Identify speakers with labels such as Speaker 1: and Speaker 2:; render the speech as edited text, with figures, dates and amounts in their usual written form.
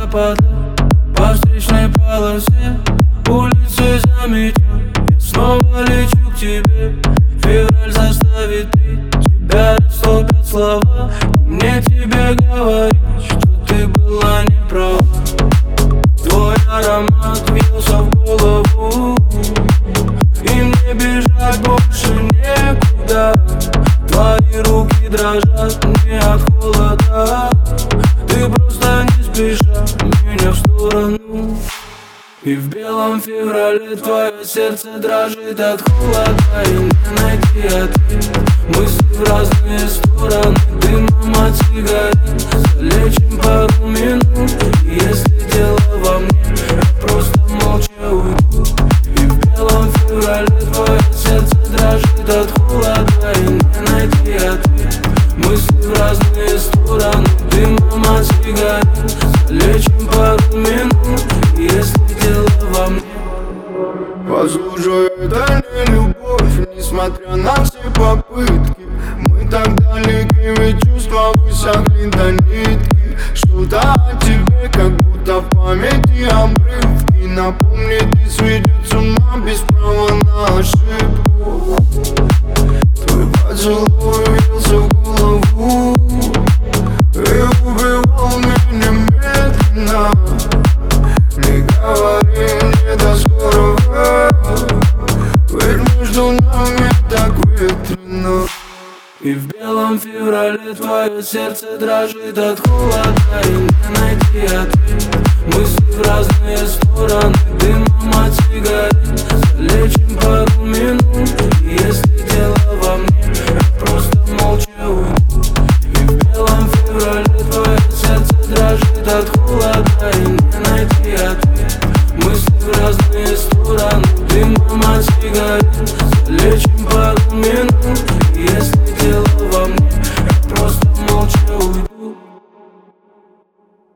Speaker 1: пока по встречной полосе улицы заметил. Я снова лечу к тебе. Февраль заставит пить. Тебя растопят слова. Мне тебе говорить, что ты была не права. Твой аромат вился в голову, и мне бежать больше некуда. Твои руки дрожат мне от холода. Ты просто не спеша меня в сторону. И в белом феврале твое сердце дрожит от холода. И не найти ответ, мысли в разные стороны. Дымом от сигарет залечим пару минут. И если дело во мне, я просто молча уйду. И в белом феврале твое сердце дрожит от холода. И не найти ответ, мысли в разные стороны. Дымом от сигарет залечим пару минут. И если дело во мне.
Speaker 2: Послушай, это не любовь, несмотря на все попытки. Мы так далеки, ведь чувства высохли до нитки. Что-то о тебе, как будто в памяти обрывки. Напомнит и сведет с ума без права на ошибку. Твой поцелуй вился в голову и убивал меня медленно. Не говори мне до скорого, ведь между нами так ветрено.
Speaker 1: И в белом феврале твое сердце дрожит от холода. И не найти ответ, мысли в разные стороны. Дымом от сигарет залечим пару минут. И если дело во мне, я просто молча уйду. И в белом феврале твое сердце дрожит от холода. И не найти ответ, мысли в разные стороны. Дымом от сигарет залечим пару минут. И если